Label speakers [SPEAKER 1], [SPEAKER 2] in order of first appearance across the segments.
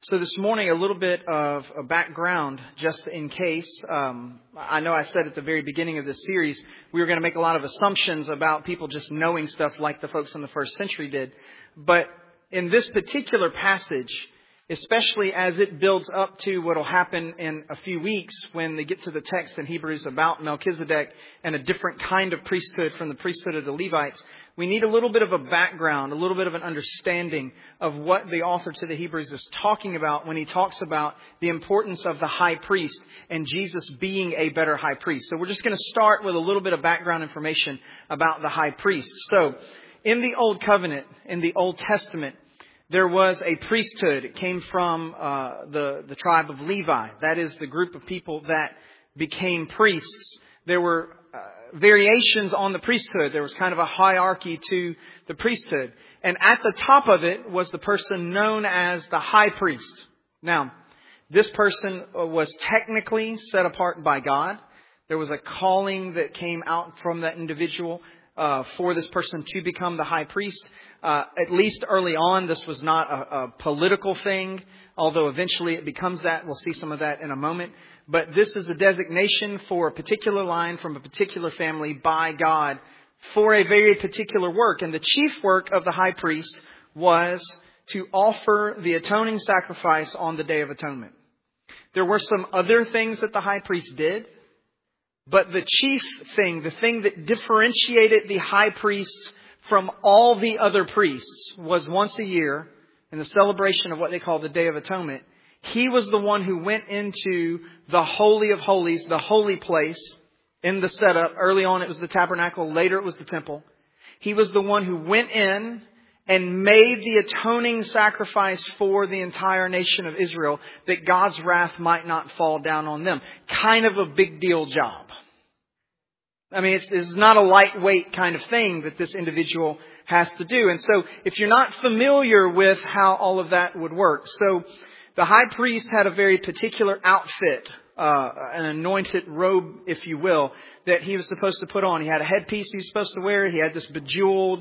[SPEAKER 1] So this morning, a little bit of a background, just in case. I know I said at the very beginning of this series, we were going to make a lot of assumptions about people just knowing stuff like the folks in the first century did. But in this particular passage, especially as it builds up to what will happen in a few weeks when they get to the text in Hebrews about Melchizedek and a different kind of priesthood from the priesthood of the Levites, we need a little bit of a background, a little bit of an understanding of what the author to the Hebrews is talking about when he talks about the importance of the high priest and Jesus being a better high priest. So we're just going to start with a little bit of background information about the high priest. So in the Old Covenant, in the Old Testament, there was a priesthood. It came from the tribe of Levi. That is the group of people that became priests. There were variations on the priesthood. There was kind of a hierarchy to the priesthood. And at the top of it was the person known as the high priest. Now, this person was technically set apart by God. There was a calling that came out from that individual for this person to become the high priest. At least early on, this was not a political thing, although eventually it becomes that. We'll see some of that in a moment. But this is a designation for a particular line from a particular family by God for a very particular work. And the chief work of the high priest was to offer the atoning sacrifice on the Day of Atonement. There were some other things that the high priest did, but the chief thing, the thing that differentiated the high priest from all the other priests, was once a year in the celebration of what they call the Day of Atonement. He was the one who went into the Holy of Holies, the holy place in the setup. Early on it was the tabernacle, later it was the temple. He was the one who went in and made the atoning sacrifice for the entire nation of Israel, that God's wrath might not fall down on them. Kind of a big deal job. I mean, it's not a lightweight kind of thing that this individual has to do. And so if you're not familiar with how all of that would work, so the high priest had a very particular outfit, an anointed robe, if you will, that he was supposed to put on. He had a headpiece he was supposed to wear. He had this bejeweled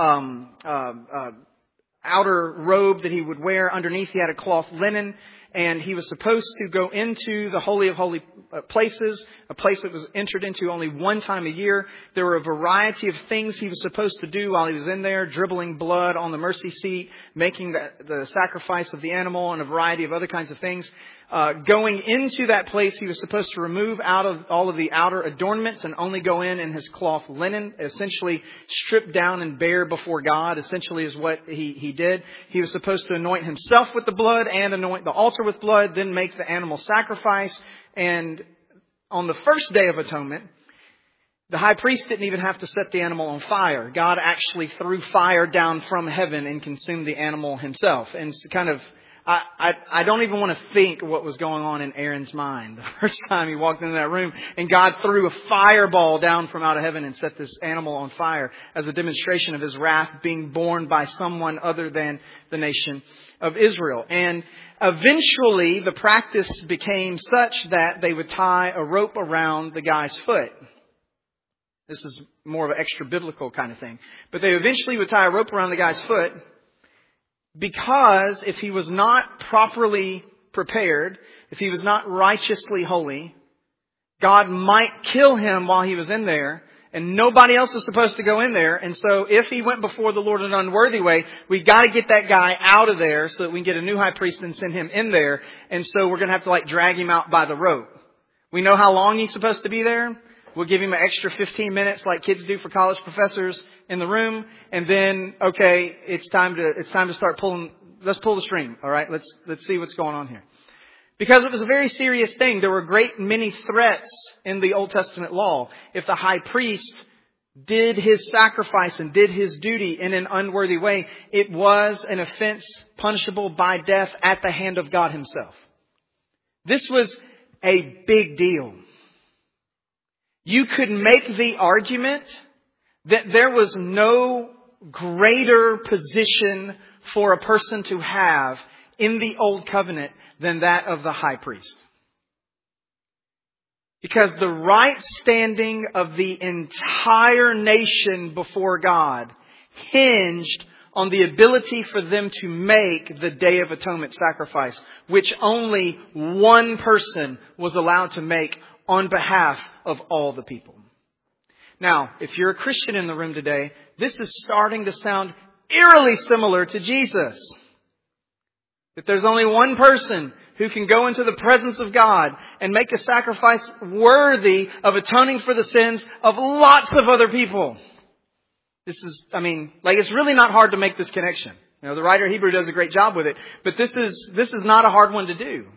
[SPEAKER 1] outer robe that he would wear. Underneath he had a cloth linen. And he was supposed to go into the Holy of Holy Places, a place that was entered into only one time a year. There were a variety of things he was supposed to do while he was in there, dribbling blood on the mercy seat, making the sacrifice of the animal, and a variety of other kinds of things. Going into that place, he was supposed to remove out of all of the outer adornments and only go in his cloth linen, essentially stripped down and bare before God, essentially is what he did. He was supposed to anoint himself with the blood and anoint the altar with blood, then make the animal sacrifice. And on the first Day of Atonement, the high priest didn't even have to set the animal on fire. God actually threw fire down from heaven and consumed the animal himself. And it's kind of, I don't even want to think what was going on in Aaron's mind the first time he walked into that room and God threw a fireball down from out of heaven and set this animal on fire as a demonstration of his wrath being borne by someone other than the nation of Israel. And eventually the practice became such that they would tie a rope around the guy's foot. This is more of an extra biblical kind of thing. But they eventually would tie a rope around the guy's foot, because if he was not properly prepared, if he was not righteously holy, God might kill him while he was in there, and nobody else is supposed to go in there. And so if he went before the Lord in an unworthy way, we got to get that guy out of there so that we can get a new high priest and send him in there. And so we're going to have to drag him out by the rope. We know how long he's supposed to be there. We'll give him an extra 15 minutes like kids do for college professors in the room. And then, okay, it's time to start pulling. Let's pull the string. All right. Let's see what's going on here. Because it was a very serious thing. There were a great many threats in the Old Testament law. If the high priest did his sacrifice and did his duty in an unworthy way, it was an offense punishable by death at the hand of God himself. This was a big deal. You could make the argument that there was no greater position for a person to have in the Old Covenant than that of the high priest. Because the right standing of the entire nation before God hinged on the ability for them to make the Day of Atonement sacrifice, which only one person was allowed to make on behalf of all the people. Now, if you're a Christian in the room today, this is starting to sound eerily similar to Jesus. That there's only one person who can go into the presence of God and make a sacrifice worthy of atoning for the sins of lots of other people. This is, it's really not hard to make this connection. You know, the writer of Hebrew does a great job with it, but this is not a hard one to do.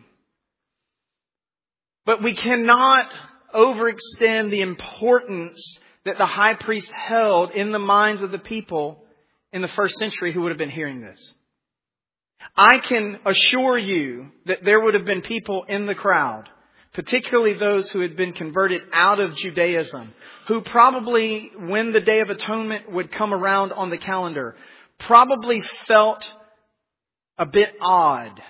[SPEAKER 1] But we cannot overextend the importance that the high priest held in the minds of the people in the first century who would have been hearing this. I can assure you that there would have been people in the crowd, particularly those who had been converted out of Judaism, who probably, when the Day of Atonement would come around on the calendar, probably felt a bit odd,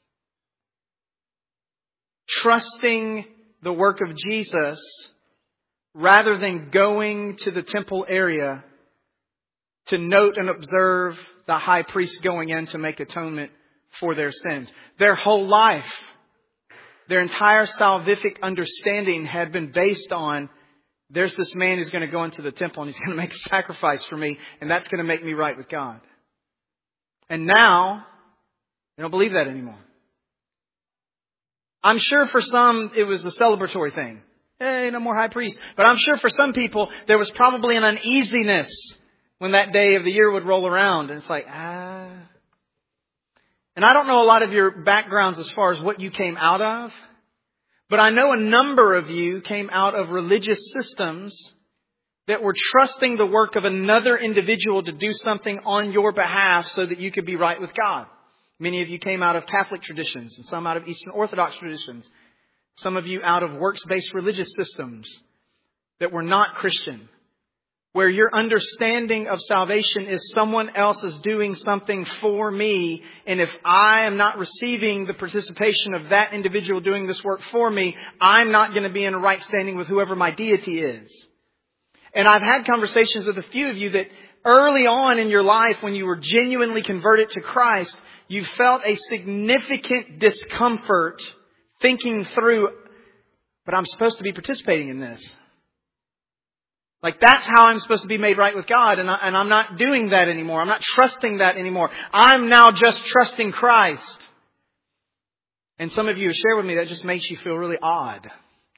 [SPEAKER 1] trusting the work of Jesus rather than going to the temple area to note and observe the high priest going in to make atonement for their sins. Their whole life, their entire salvific understanding had been based on, there's this man who's going to go into the temple and he's going to make a sacrifice for me, and that's going to make me right with God. And now, they don't believe that anymore. I'm sure for some it was a celebratory thing. Hey, no more high priest. But I'm sure for some people there was probably an uneasiness when that day of the year would roll around. And it's like, And I don't know a lot of your backgrounds as far as what you came out of. But I know a number of you came out of religious systems that were trusting the work of another individual to do something on your behalf so that you could be right with God. Many of you came out of Catholic traditions and some out of Eastern Orthodox traditions. Some of you out of works-based religious systems that were not Christian, where your understanding of salvation is someone else is doing something for me. And if I am not receiving the participation of that individual doing this work for me, I'm not going to be in a right standing with whoever my deity is. And I've had conversations with a few of you that early on in your life, when you were genuinely converted to Christ, you felt a significant discomfort thinking through, but I'm supposed to be participating in this. Like, that's how I'm supposed to be made right with God. And I'm not doing that anymore. I'm not trusting that anymore. I'm now just trusting Christ. And some of you have shared with me that just makes you feel really odd.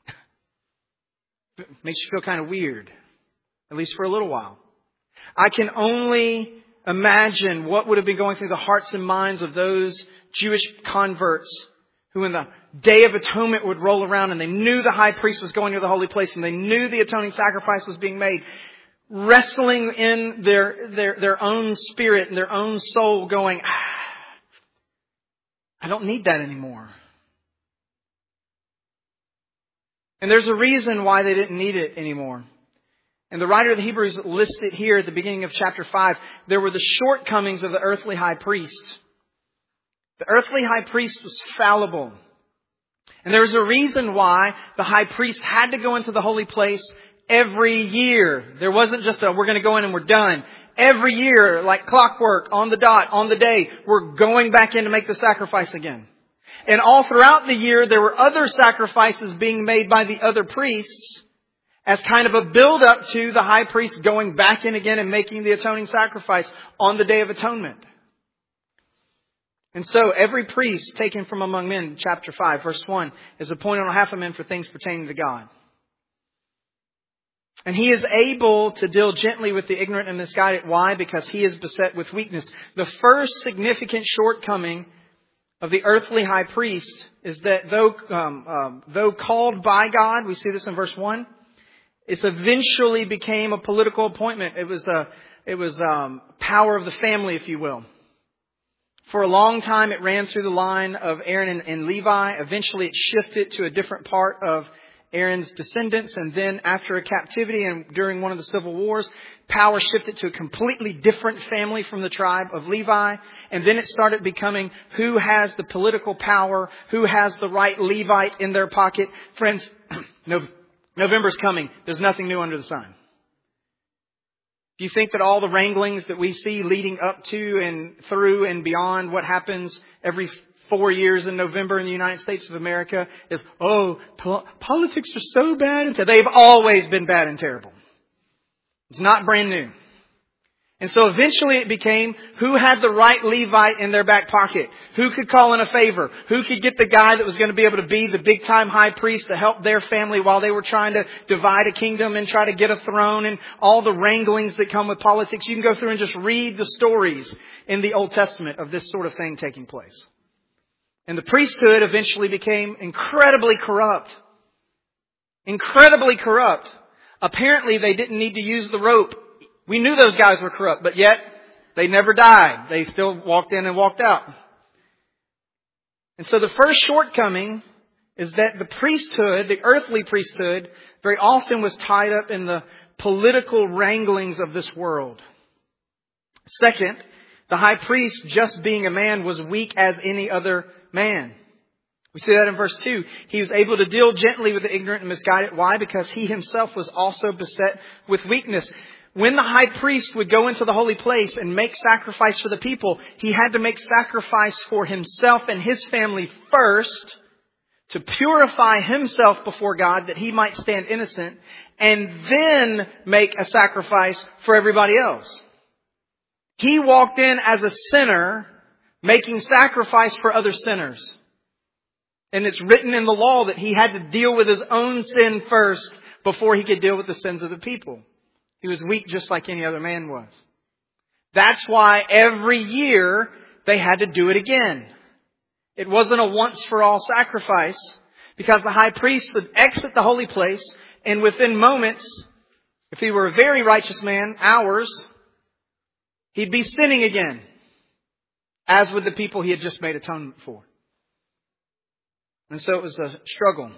[SPEAKER 1] It makes you feel kind of weird. At least for a little while. I can only imagine what would have been going through the hearts and minds of those Jewish converts who in the Day of Atonement would roll around and they knew the high priest was going to the holy place and they knew the atoning sacrifice was being made, wrestling in their own spirit and their own soul going, I don't need that anymore. And there's a reason why they didn't need it anymore. And the writer of the Hebrews lists it here at the beginning of chapter 5. There were the shortcomings of the earthly high priest. The earthly high priest was fallible. And there was a reason why the high priest had to go into the holy place every year. There wasn't just we're going to go in and we're done. Every year, like clockwork, on the dot, on the day, we're going back in to make the sacrifice again. And all throughout the year, there were other sacrifices being made by the other priests as kind of a build-up to the high priest going back in again and making the atoning sacrifice on the Day of Atonement. And so every priest taken from among men, chapter 5, verse 1, is appointed on behalf of men for things pertaining to God. And he is able to deal gently with the ignorant and misguided. Why? Because he is beset with weakness. The first significant shortcoming of the earthly high priest is that though called by God, we see this in verse 1, it eventually became a political appointment. It was power of the family, if you will. For a long time, it ran through the line of Aaron and Levi. Eventually, it shifted to a different part of Aaron's descendants. And then after a captivity and during one of the civil wars, power shifted to a completely different family from the tribe of Levi. And then it started becoming who has the political power, who has the right Levite in their pocket. Friends, November's coming. There's nothing new under the sun. Do you think that all the wranglings that we see leading up to and through and beyond what happens every 4 years in November in the United States of America is, politics are so bad and they've always been bad and terrible. It's not brand new. And so eventually it became who had the right Levite in their back pocket, who could call in a favor, who could get the guy that was going to be able to be the big time high priest to help their family while they were trying to divide a kingdom and try to get a throne and all the wranglings that come with politics. You can go through and just read the stories in the Old Testament of this sort of thing taking place. And the priesthood eventually became incredibly corrupt. Incredibly corrupt. Apparently they didn't need to use the rope. We knew those guys were corrupt, but yet they never died. They still walked in and walked out. And so the first shortcoming is that the priesthood, the earthly priesthood, very often was tied up in the political wranglings of this world. Second, the high priest, just being a man, was weak as any other man. We see that in verse 2. He was able to deal gently with the ignorant and misguided. Why? Because he himself was also beset with weakness. When the high priest would go into the holy place and make sacrifice for the people, he had to make sacrifice for himself and his family first to purify himself before God that he might stand innocent, and then make a sacrifice for everybody else. He walked in as a sinner, making sacrifice for other sinners. And it's written in the law that he had to deal with his own sin first before he could deal with the sins of the people. He was weak just like any other man was. That's why every year they had to do it again. It wasn't a once-for-all sacrifice, because the high priest would exit the holy place, and within moments, if he were a very righteous man, hours, he'd be sinning again, as with the people he had just made atonement for. And so it was a struggle.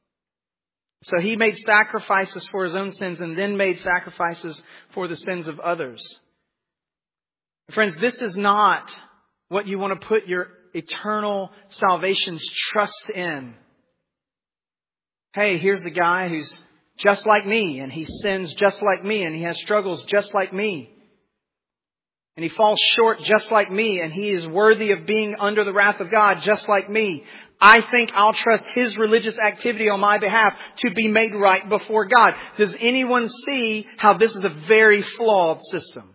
[SPEAKER 1] So he made sacrifices for his own sins and then made sacrifices for the sins of others. Friends, this is not what you want to put your eternal salvation's trust in. Hey, here's a guy who's just like me, and he sins just like me, and he has struggles just like me. And he falls short just like me, and he is worthy of being under the wrath of God just like me. I think I'll trust his religious activity on my behalf to be made right before God. Does anyone see how this is a very flawed system?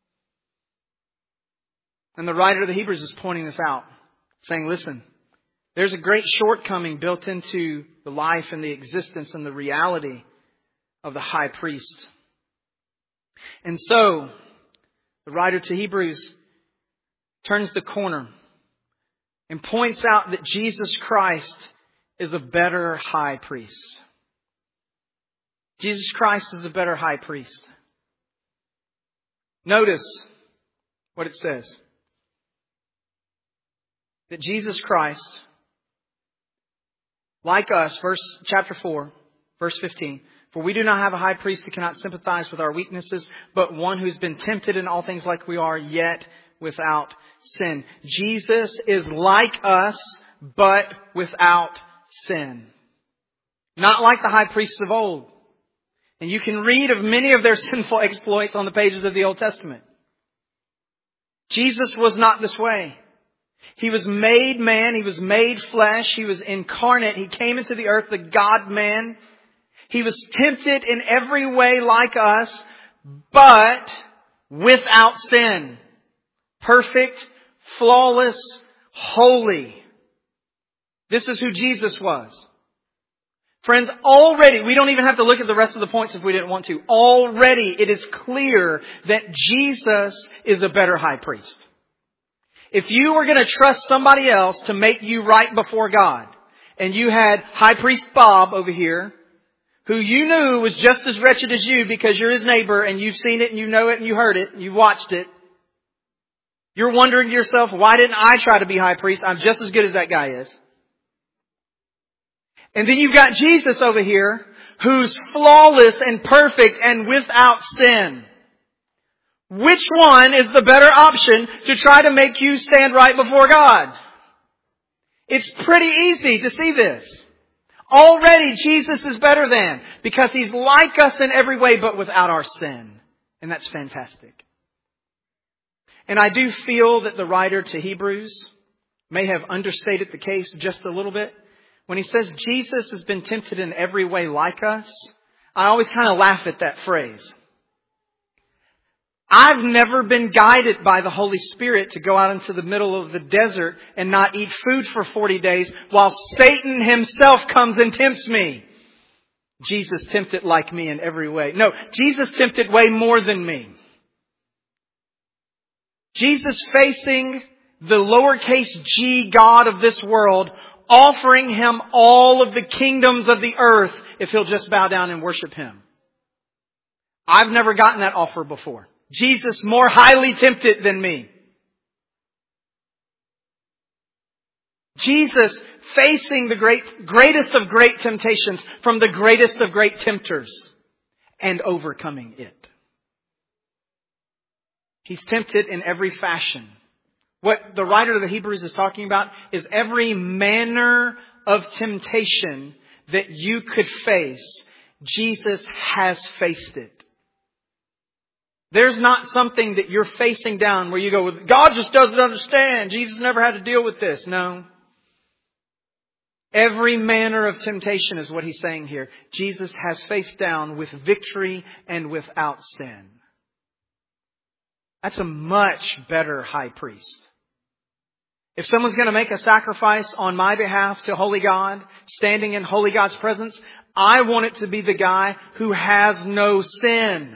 [SPEAKER 1] And the writer of the Hebrews is pointing this out, saying, listen, there's a great shortcoming built into the life and the existence and the reality of the high priest. And so, the writer to Hebrews turns the corner and points out that Jesus Christ is a better high priest. Jesus Christ is the better high priest. Notice what it says. That Jesus Christ, like us, chapter 4, verse 15, for we do not have a high priest who cannot sympathize with our weaknesses, but one who's been tempted in all things like we are, yet without sin. Jesus is like us, but without sin. Not like the high priests of old. And you can read of many of their sinful exploits on the pages of the Old Testament. Jesus was not this way. He was made man. He was made flesh. He was incarnate. He came into the earth, the God-man. He was tempted in every way like us, but without sin. Perfect, flawless, holy. This is who Jesus was. Friends, already, we don't even have to look at the rest of the points if we didn't want to. Already it is clear that Jesus is a better high priest. If you were going to trust somebody else to make you right before God, and you had High Priest Bob over here, who you knew was just as wretched as you because you're his neighbor and you've seen it and you know it and you heard it and you watched it, you're wondering to yourself, why didn't I try to be high priest? I'm just as good as that guy is. And then you've got Jesus over here, who's flawless and perfect and without sin. Which one is the better option to try to make you stand right before God? It's pretty easy to see this. Already Jesus is better than, because He's like us in every way but without our sin. And that's fantastic. And I do feel that the writer to Hebrews may have understated the case just a little bit. When he says Jesus has been tempted in every way like us, I always kind of laugh at that phrase. I've never been guided by the Holy Spirit to go out into the middle of the desert and not eat food for 40 days while Satan himself comes and tempts me. Jesus tempted like me in every way. No, Jesus tempted way more than me. Jesus facing the lowercase g God of this world, offering Him all of the kingdoms of the earth if He'll just bow down and worship Him. I've never gotten that offer before. Jesus more highly tempted than me. Jesus facing the greatest of great temptations from the greatest of great tempters and overcoming it. He's tempted in every fashion. What the writer of the Hebrews is talking about is every manner of temptation that you could face, Jesus has faced it. There's not something that you're facing down where you go, God just doesn't understand. Jesus never had to deal with this. No. Every manner of temptation is what he's saying here. Jesus has faced down with victory and without sin. That's a much better high priest. If someone's going to make a sacrifice on my behalf to holy God, standing in holy God's presence, I want it to be the guy who has no sin.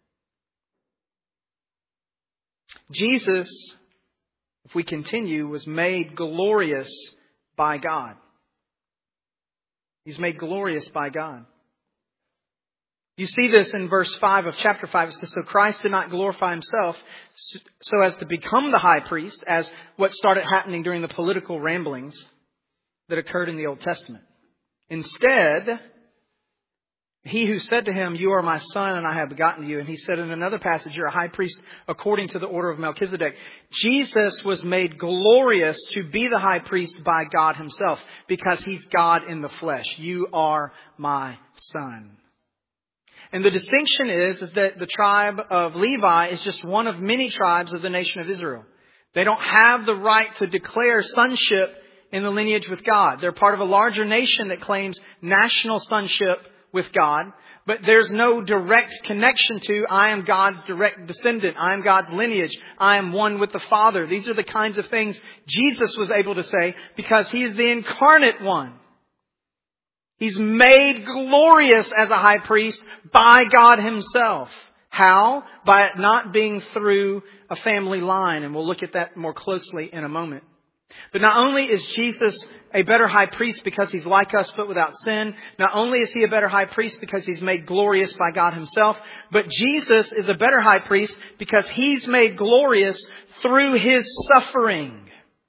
[SPEAKER 1] Jesus, if we continue, was made glorious by God. He's made glorious by God. You see this in verse 5 of chapter 5. It says, so Christ did not glorify Himself so as to become the high priest, as what started happening during the political ramblings that occurred in the Old Testament. Instead, He who said to Him, you are my son and I have begotten you. And He said in another passage, you're a high priest according to the order of Melchizedek. Jesus was made glorious to be the high priest by God Himself because He's God in the flesh. You are my son. And the distinction is that the tribe of Levi is just one of many tribes of the nation of Israel. They don't have the right to declare sonship in the lineage with God. They're part of a larger nation that claims national sonship with God, but there's no direct connection to, I am God's direct descendant. I am God's lineage. I am one with the Father. These are the kinds of things Jesus was able to say because He is the incarnate one. He's made glorious as a high priest by God Himself. How? By it not being through a family line. And we'll look at that more closely in a moment. But not only is Jesus a better high priest because He's like us but without sin, not only is He a better high priest because He's made glorious by God Himself, but Jesus is a better high priest because He's made glorious through His suffering.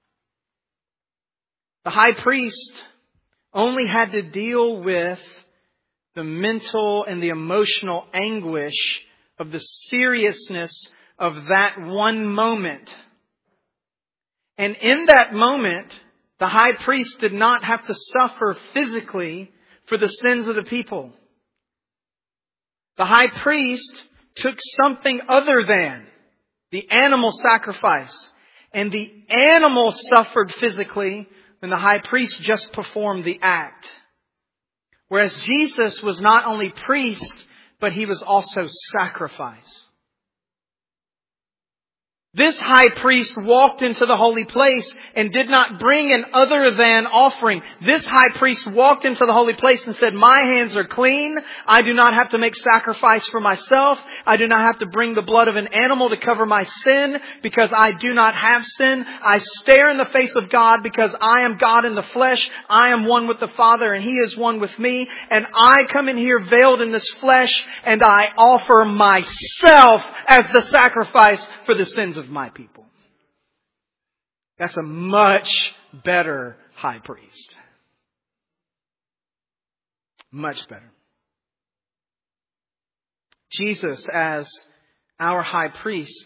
[SPEAKER 1] The high priest only had to deal with the mental and the emotional anguish of the seriousness of that one moment. And in that moment, the high priest did not have to suffer physically for the sins of the people. The high priest took something other than the animal sacrifice, and the animal suffered physically when the high priest just performed the act. Whereas Jesus was not only priest, but He was also sacrifice. This high priest walked into the holy place and did not bring an other than offering. This high priest walked into the holy place and said, my hands are clean. I do not have to make sacrifice for myself. I do not have to bring the blood of an animal to cover my sin because I do not have sin. I stare in the face of God because I am God in the flesh. I am one with the Father and He is one with me. And I come in here veiled in this flesh and I offer myself as the sacrifice for the sins of my people. That's a much better high priest. Much better. Jesus, as our high priest,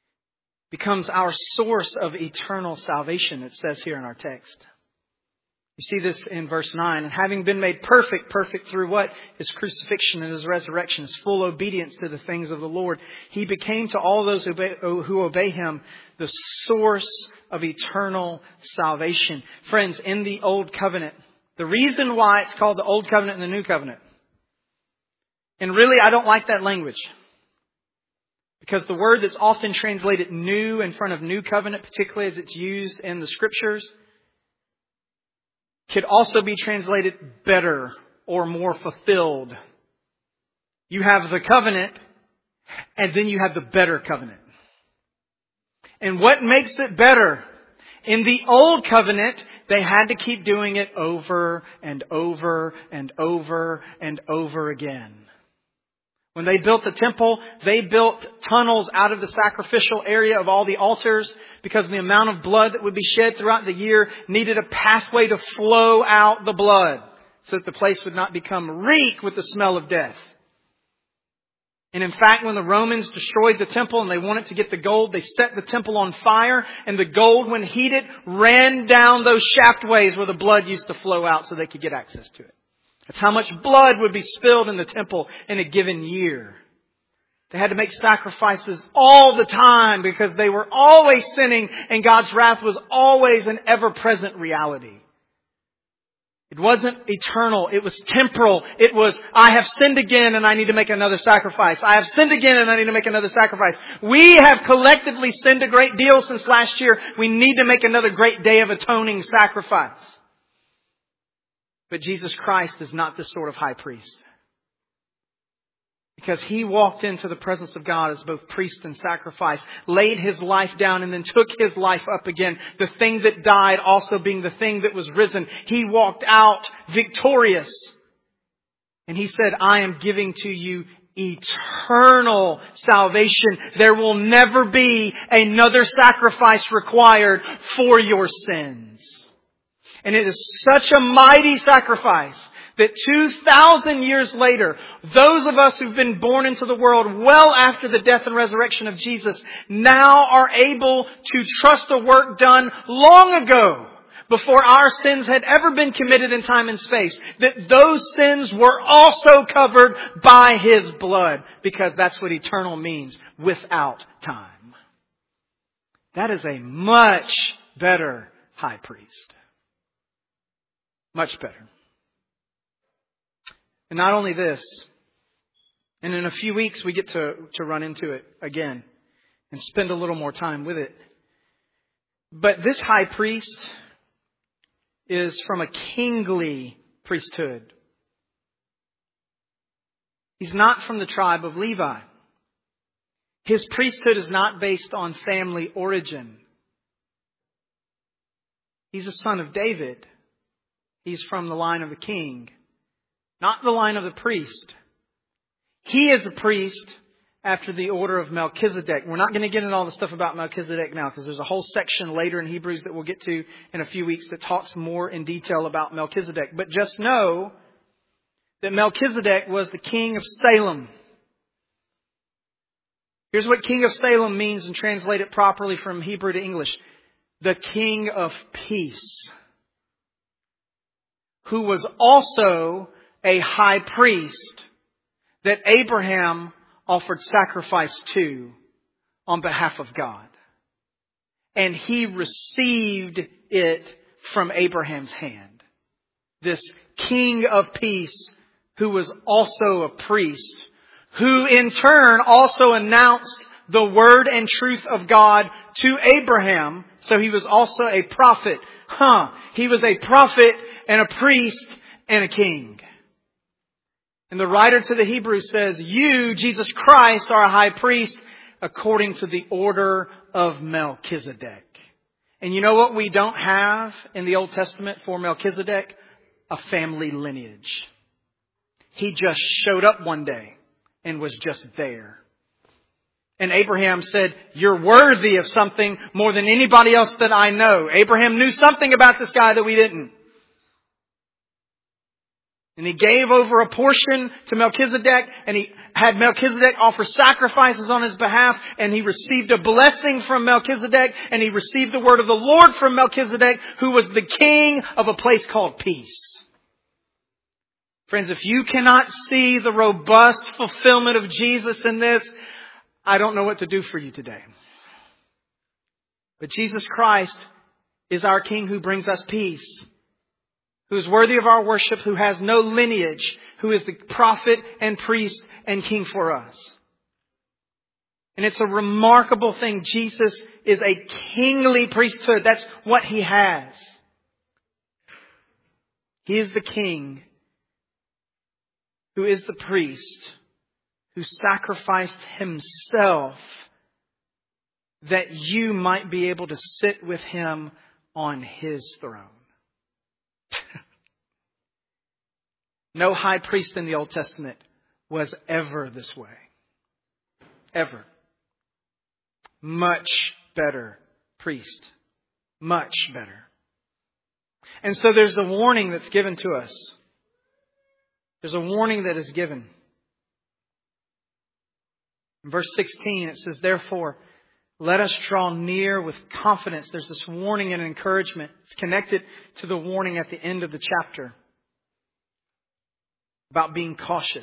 [SPEAKER 1] becomes our source of eternal salvation, it says here in our text. You see this in verse 9. And having been made perfect, perfect through what? His crucifixion and His resurrection, His full obedience to the things of the Lord. He became to all those who obey Him the source of eternal salvation. Friends, in the Old Covenant, the reason why it's called the Old Covenant and the New Covenant, and really I don't like that language, because the word that's often translated new in front of New Covenant, particularly as it's used in the Scriptures, could also be translated better or more fulfilled. You have the covenant, and then you have the better covenant. And what makes it better? In the Old Covenant, they had to keep doing it over and over and over and over again. When they built the temple, they built tunnels out of the sacrificial area of all the altars, because the amount of blood that would be shed throughout the year needed a pathway to flow out the blood so that the place would not become reek with the smell of death. And in fact, when the Romans destroyed the temple and they wanted to get the gold, they set the temple on fire, and the gold, when heated, ran down those shaftways where the blood used to flow out so they could get access to it. That's how much blood would be spilled in the temple in a given year. They had to make sacrifices all the time because they were always sinning, and God's wrath was always an ever-present reality. It wasn't eternal. It was temporal. It was, I have sinned again and I need to make another sacrifice. I have sinned again and I need to make another sacrifice. We have collectively sinned a great deal since last year. We need to make another great day of atoning sacrifice. But Jesus Christ is not this sort of high priest, because He walked into the presence of God as both priest and sacrifice, laid His life down and then took His life up again. The thing that died also being the thing that was risen. He walked out victorious. And He said, I am giving to you eternal salvation. There will never be another sacrifice required for your sins. And it is such a mighty sacrifice that 2,000 years later, those of us who've been born into the world well after the death and resurrection of Jesus now are able to trust a work done long ago, before our sins had ever been committed in time and space, that those sins were also covered by His blood, because that's what eternal means, without time. That is a much better high priest. Much better. And not only this, and in a few weeks we get to run into it again and spend a little more time with it. But this high priest is from a kingly priesthood. He's not from the tribe of Levi. His priesthood is not based on family origin. He's a son of David. He's from the line of the king, not the line of the priest. He is a priest after the order of Melchizedek. We're not going to get into all the stuff about Melchizedek now, because there's a whole section later in Hebrews that we'll get to in a few weeks that talks more in detail about Melchizedek. But just know that Melchizedek was the king of Salem. Here's what king of Salem means, and translate it properly from Hebrew to English. The king of peace, who was also a high priest that Abraham offered sacrifice to on behalf of God. And he received it from Abraham's hand. This king of peace, who was also a priest, who in turn also announced the word and truth of God to Abraham. So he was also a prophet. He was a prophet and a priest and a king. And the writer to the Hebrews says, you, Jesus Christ, are a high priest according to the order of Melchizedek. And you know what we don't have in the Old Testament for Melchizedek? A family lineage. He just showed up one day and was just there. And Abraham said, you're worthy of something more than anybody else that I know. Abraham knew something about this guy that we didn't. And he gave over a portion to Melchizedek, and had Melchizedek offer sacrifices on his behalf, and he received a blessing from Melchizedek, and he received the word of the Lord from Melchizedek, who was the king of a place called peace. Friends, if you cannot see the robust fulfillment of Jesus in this, I don't know what to do for you today. But Jesus Christ is our King who brings us peace, who is worthy of our worship, who has no lineage, who is the prophet and priest and king for us. And it's a remarkable thing. Jesus is a kingly priesthood. That's what He has. He is the King who is the priest who sacrificed Himself that you might be able to sit with Him on His throne. No high priest in the Old Testament was ever this way. Ever. Much better priest. Much better. And so there's a warning that's given to us. There's a warning that is given. In verse 16 it says, therefore, let us draw near with confidence. There's this warning and encouragement. It's connected to the warning at the end of the chapter about being cautious.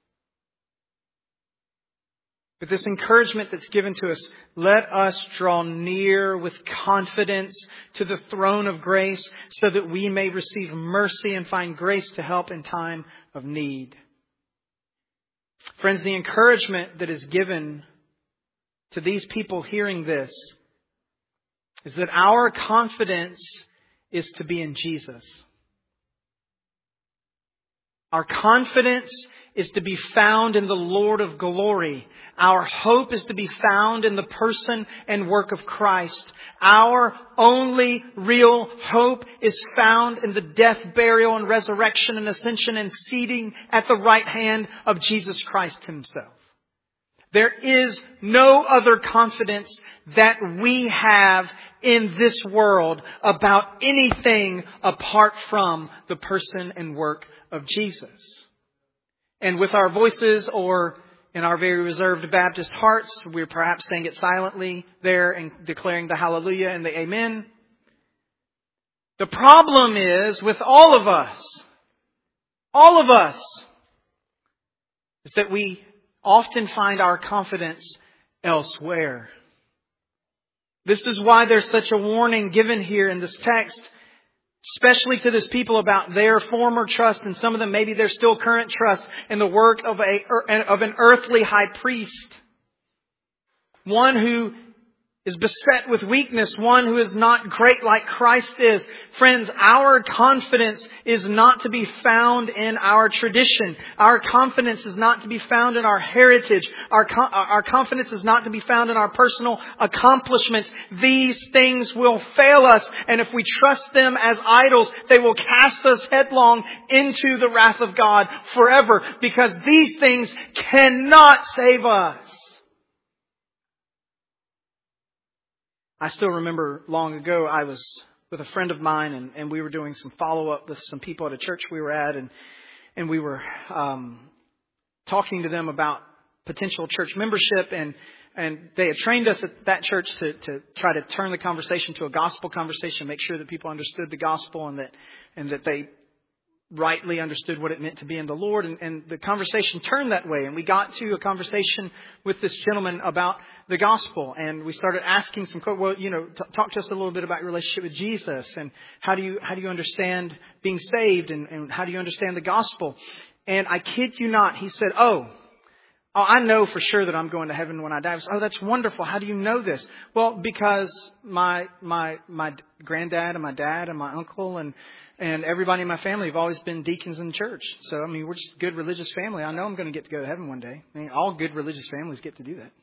[SPEAKER 1] But this encouragement that's given to us, let us draw near with confidence to the throne of grace so that we may receive mercy and find grace to help in time of need. Friends, the encouragement that is given to these people hearing this is that our confidence is to be in Jesus. Our confidence is to be found in the Lord of glory. Our hope is to be found in the person and work of Christ. Our only real hope is found in the death, burial, and resurrection and ascension and seating at the right hand of Jesus Christ Himself. There is no other confidence that we have in this world about anything apart from the person and work of Jesus. And with our voices or in our very reserved Baptist hearts, we're perhaps saying it silently there and declaring the hallelujah and the amen. The problem is with all of us, is that we often find our confidence elsewhere. This is why there's such a warning given here in this text, especially to this people about their former trust, and some of them maybe their still current trust in the work of an earthly high priest. One who is beset with weakness, one who is not great like Christ is. Friends, our confidence is not to be found in our tradition. Our confidence is not to be found in our heritage. Our confidence is not to be found in our personal accomplishments. These things will fail us, and if we trust them as idols, they will cast us headlong into the wrath of God forever, because these things cannot save us. I still remember long ago I was with a friend of mine and we were doing some follow-up with some people at a church we were at, and we were talking to them about potential church membership, and they had trained us at that church to try to turn the conversation to a gospel conversation, make sure that people understood the gospel and that they rightly understood what it meant to be in the Lord. And the conversation turned that way. And we got to a conversation with this gentleman about the gospel. And we started asking some, talk to us a little bit about your relationship with Jesus. And how do you understand being saved? And how do you understand the gospel? And I kid you not, he said, Oh, I know for sure that I'm going to heaven when I die. I was, oh, that's wonderful. How do you know this? Well, because my granddad and my dad and my uncle and everybody in my family have always been deacons in the church. So, we're just a good religious family. I know I'm going to get to go to heaven one day. All good religious families get to do that.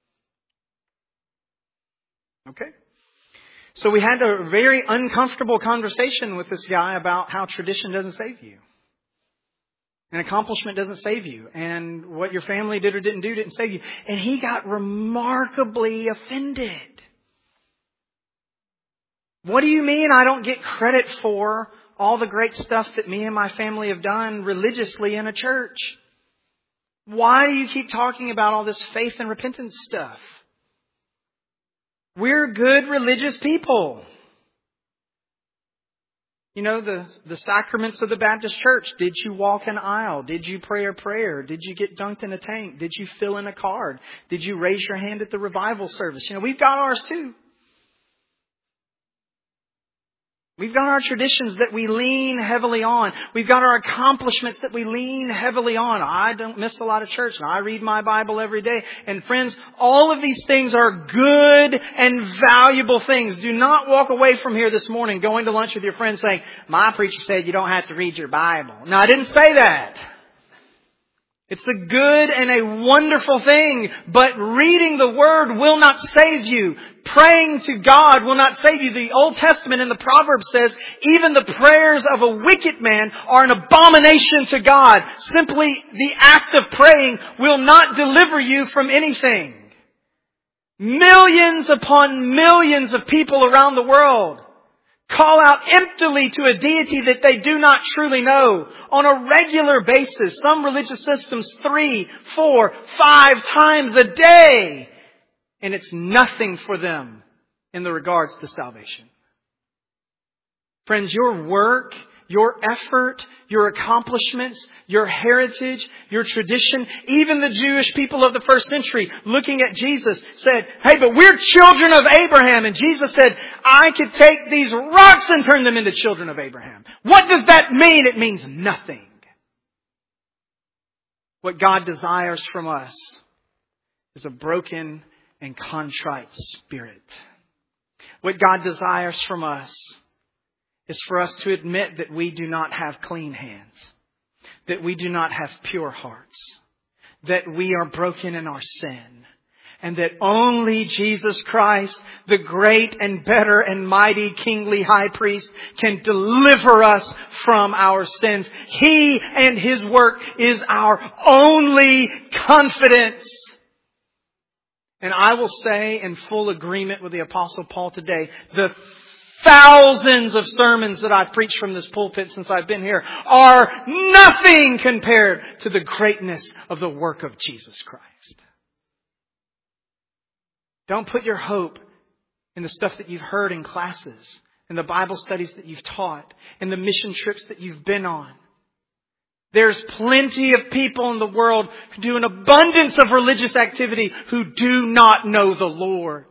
[SPEAKER 1] Okay. So we had a very uncomfortable conversation with this guy about how tradition doesn't save you. And accomplishment doesn't save you. And what your family did or didn't do didn't save you. And he got remarkably offended. What do you mean I don't get credit for all the great stuff that me and my family have done religiously in a church? Why do you keep talking about all this faith and repentance stuff? We're good religious people. You know, the sacraments of the Baptist Church. Did you walk an aisle? Did you pray a prayer? Did you get dunked in a tank? Did you fill in a card? Did you raise your hand at the revival service? You know, we've got ours too. We've got our traditions that we lean heavily on. We've got our accomplishments that we lean heavily on. I don't miss a lot of church, and I read my Bible every day. And friends, all of these things are good and valuable things. Do not walk away from here this morning going to lunch with your friends saying, my preacher said you don't have to read your Bible. No, I didn't say that. It's a good and a wonderful thing, but reading the Word will not save you. Praying to God will not save you. The Old Testament in the Proverbs says, even the prayers of a wicked man are an abomination to God. Simply the act of praying will not deliver you from anything. Millions upon millions of people around the world call out emptily to a deity that they do not truly know on a regular basis. Some religious systems 3, 4, 5 times a day. And it's nothing for them in the regards to salvation. Friends, your work, your effort, your accomplishments, your heritage, your tradition, even the Jewish people of the first century looking at Jesus said, hey, but we're children of Abraham. And Jesus said, I could take these rocks and turn them into children of Abraham. What does that mean? It means nothing. What God desires from us is a broken and contrite spirit. What God desires from us is for us to admit that we do not have clean hands, that we do not have pure hearts, that we are broken in our sin, and that only Jesus Christ, the great and better and mighty kingly high priest, can deliver us from our sins. He and His work is our only confidence. And I will say in full agreement with the Apostle Paul today, the thousands of sermons that I've preached from this pulpit since I've been here are nothing compared to the greatness of the work of Jesus Christ. Don't put your hope in the stuff that you've heard in classes, in the Bible studies that you've taught, in the mission trips that you've been on. There's plenty of people in the world who do an abundance of religious activity who do not know the Lord.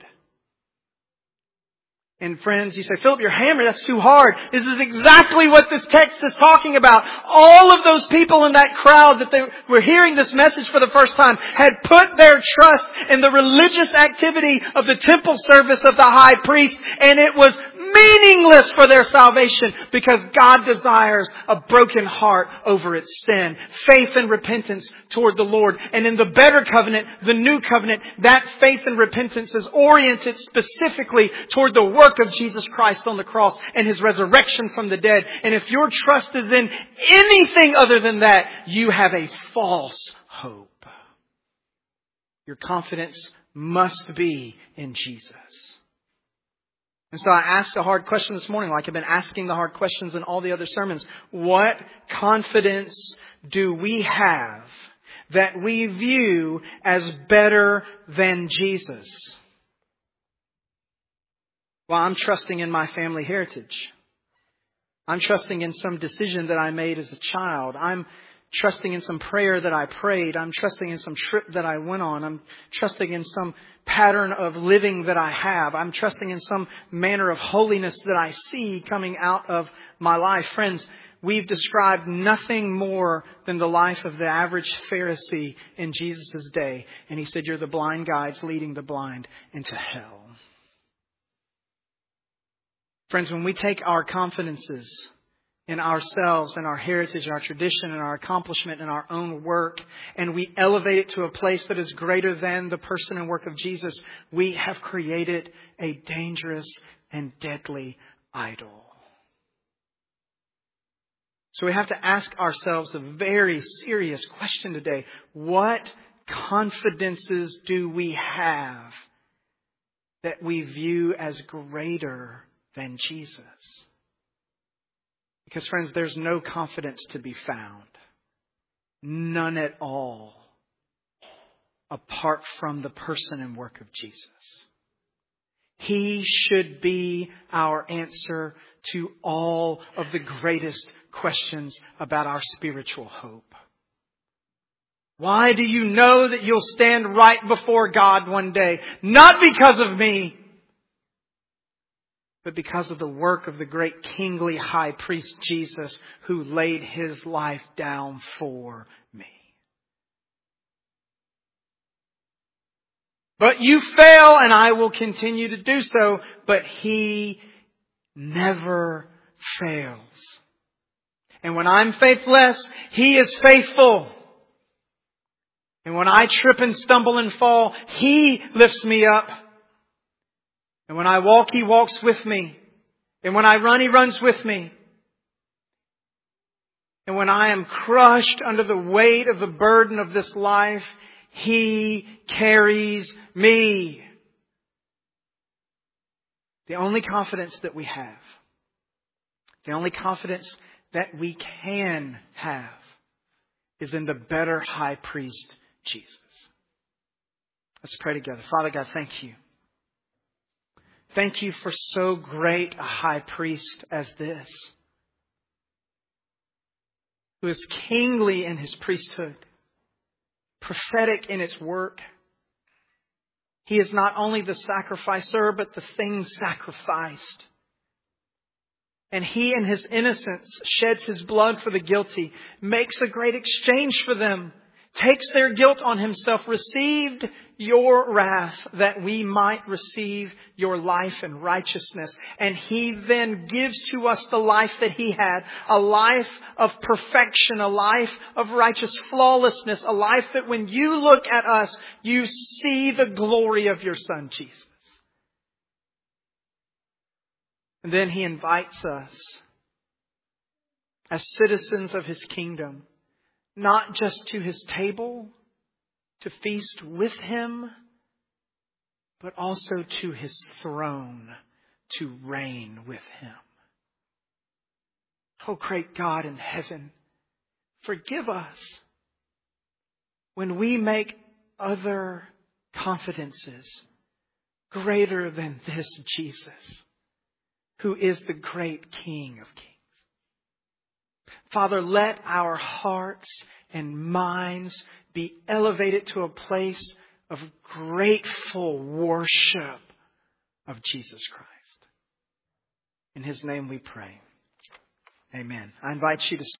[SPEAKER 1] And friends, you say, Philip, you're hammering. That's too hard. This is exactly what this text is talking about. All of those people in that crowd that they were hearing this message for the first time had put their trust in the religious activity of the temple service of the high priest, and it was meaningless for their salvation because God desires a broken heart over its sin, faith and repentance toward the Lord. And in the better covenant, the new covenant, that faith and repentance is oriented specifically toward the work of Jesus Christ on the cross and His resurrection from the dead. And if your trust is in anything other than that, you have a false hope. Your confidence must be in Jesus. And so I asked a hard question this morning, like I've been asking the hard questions in all the other sermons. What confidence do we have that we view as better than Jesus? Well, I'm trusting in my family heritage. I'm trusting in some decision that I made as a child. I'm trusting in some prayer that I prayed. I'm trusting in some trip that I went on. I'm trusting in some pattern of living that I have. I'm trusting in some manner of holiness that I see coming out of my life. Friends, we've described nothing more than the life of the average Pharisee in Jesus' day. And he said, you're the blind guides leading the blind into hell. Friends, when we take our confidences in ourselves and our heritage, our tradition and our accomplishment and our own work, and we elevate it to a place that is greater than the person and work of Jesus, we have created a dangerous and deadly idol. So we have to ask ourselves a very serious question today. What confidences do we have that we view as greater than Jesus? Because friends, there's no confidence to be found. None at all apart from the person and work of Jesus. He should be our answer to all of the greatest questions about our spiritual hope. Why do you know that you'll stand right before God one day? Not because of me, but because of the work of the great kingly high priest Jesus, who laid His life down for me. But you fail, and I will continue to do so, but He never fails. And when I'm faithless, He is faithful. And when I trip and stumble and fall, He lifts me up. And when I walk, He walks with me. And when I run, He runs with me. And when I am crushed under the weight of the burden of this life, He carries me. The only confidence that we have, the only confidence that we can have, is in the better high priest, Jesus. Let's pray together. Father God, thank You. Thank You for so great a high priest as this, who is kingly in His priesthood, prophetic in its work. He is not only the sacrificer, but the thing sacrificed. And He in His innocence sheds His blood for the guilty, makes a great exchange for them, takes their guilt on Himself, received Your wrath that we might receive Your life and righteousness. And He then gives to us the life that He had, a life of perfection, a life of righteous flawlessness, a life that when you look at us, you see the glory of Your Son, Jesus. And then He invites us as citizens of His kingdom, not just to His table, to feast with Him, but also to His throne, to reign with Him. Oh, great God in heaven, forgive us when we make other confidences greater than this Jesus, who is the great King of Kings. Father, let our hearts and minds be elevated to a place of grateful worship of Jesus Christ. In His name we pray. Amen. I invite you to